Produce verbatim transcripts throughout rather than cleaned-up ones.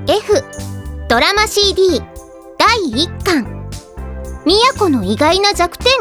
F ドラマ シーディー だいいっかん、都の意外な弱点。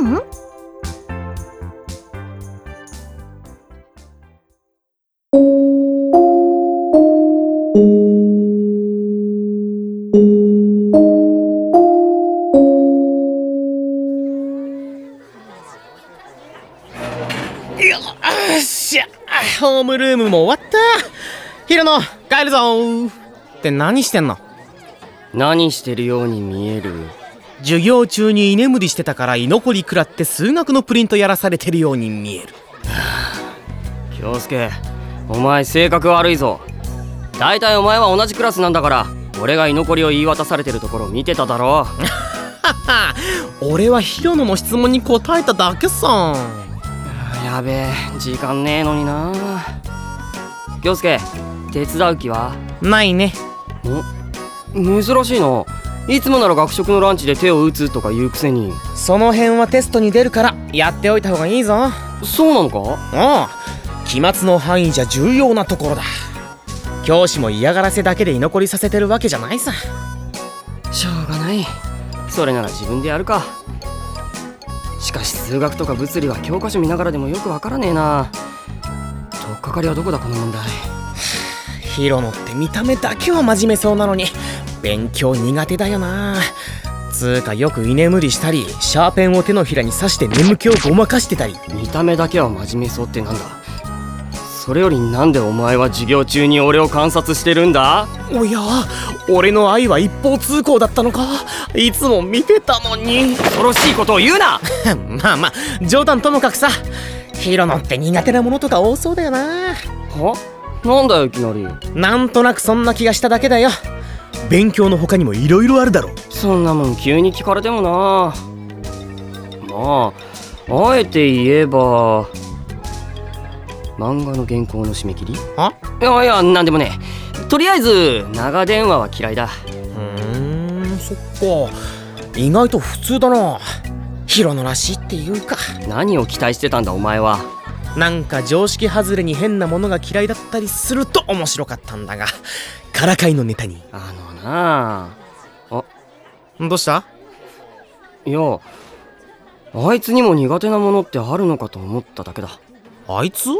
よっしゃ、ホームルームも終わった。ヒロノ、帰るぞー。って何してんの？ 何してるように見える？ 授業中に居眠りしてたから居残り食らって数学のプリントやらされてるように見える。 京介、お前性格悪いぞ。だいたいお前は同じクラスなんだから、俺が居残りを言い渡されてるところ見てただろ。 俺はヒロノの質問に答えただけさ。 やべえ、時間ねえのにな。京介、手伝う気はないね。 ん？珍しいな。いつもなら学食のランチで手を打つとか言うくせに。 その辺はテストに出るからやっておいた方がいいぞ。 そうなのか？ ああ、期末の範囲じゃ重要なところだ。教師も嫌がらせだけで居残りさせてるわけじゃないさ。 しょうがない。それなら自分でやるか。しかし数学とか物理は教科書見ながらでもよくわからねえな。とっかかりはどこだこの問題。 ヒロノって見た目だけは真面目そうなのに勉強苦手だよな。つーかよく居眠りしたり、シャーペンを手のひらに刺して眠気をごまかしてたり。 見た目だけは真面目そうってなんだ。それよりなんでお前は授業中に俺を観察してるんだ？ おや、俺の愛は一方通行だったのか。いつも見てたのに。 恐ろしいことを言うな。 まあまあ冗談ともかくさ、ヒロノって苦手なものとか多そうだよな。 は？なんだよいきなり。 なんとなくそんな気がしただけだよ。勉強の他にもいろいろあるだろ。 そんなもん急に聞かれてもな。まああえて言えば漫画の原稿の締め切り？ あ？ いやいや、なんでもね。とりあえず長電話は嫌いだ。 うーん、そっか。意外と普通だな。ヒロノらしいっていうか。 何を期待してたんだお前は。 なんか常識外れに変なものが嫌いだったりすると面白かったんだが、からかいのネタに。 あのなあ。 どうした？ いや、あいつにも苦手なものってあるのかと思っただけだ。 あいつ？ おーっす、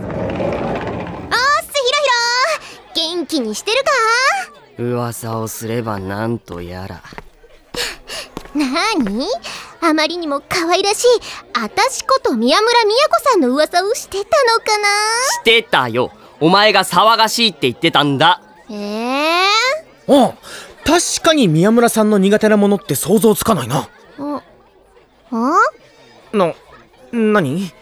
ひろひろ、元気にしてるか？ 噂をすればなんとやら。 なーに？あまりにも可愛らしいあたしこと宮村美也子さんの噂をしてたのかな？ してたよ。お前が騒がしいって言ってたんだ。 えー？ ああ、確かに宮村さんの苦手なものって想像つかないな。 あ、あ？ な、何？ ね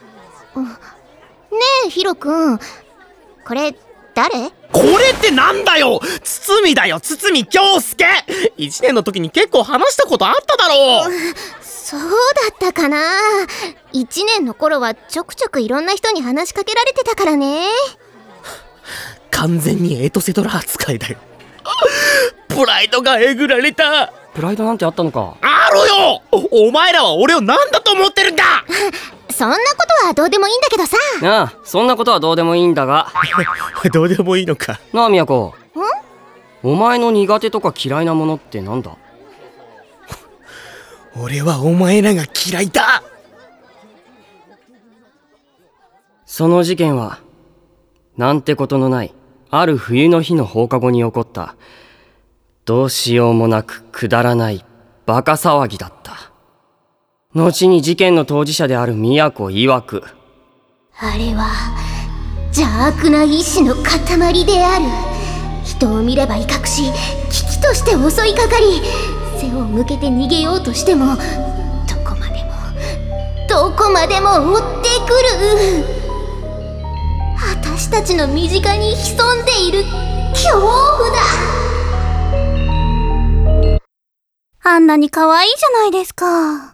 えヒロくん、これ誰？ これってなんだよ。堤だよ、堤京介。いちねんの時に結構話したことあっただろう。 そうだったかな。いちねんの頃はちょくちょくいろんな人に話しかけられてたからね。 完全にエトセトラ扱いだよ。プライドがえぐられた。 プライドなんてあったのか？ あるよ。お前らは俺を何だと思ってるんだ。 そんなことはどうでもいいんだけどさ。 ああ、そんなことはどうでもいいんだが。 どうでもいいのか。 なあみやこ、 ん？ お前の苦手とか嫌いなものってなんだ？ 俺はお前らが嫌いだ。 その事件はなんてことのないある冬の日の放課後に起こったどうしようもなくくだらないバカ騒ぎだった。後に事件の当事者である宮子曰く、 あれは邪悪な意志の塊である。人を見れば威嚇し、危機として襲いかかり、背を向けて逃げようとしてもどこまでもどこまでも追ってくる。私たちの身近に潜んでいる恐怖だ。あんなに可愛いじゃないですか。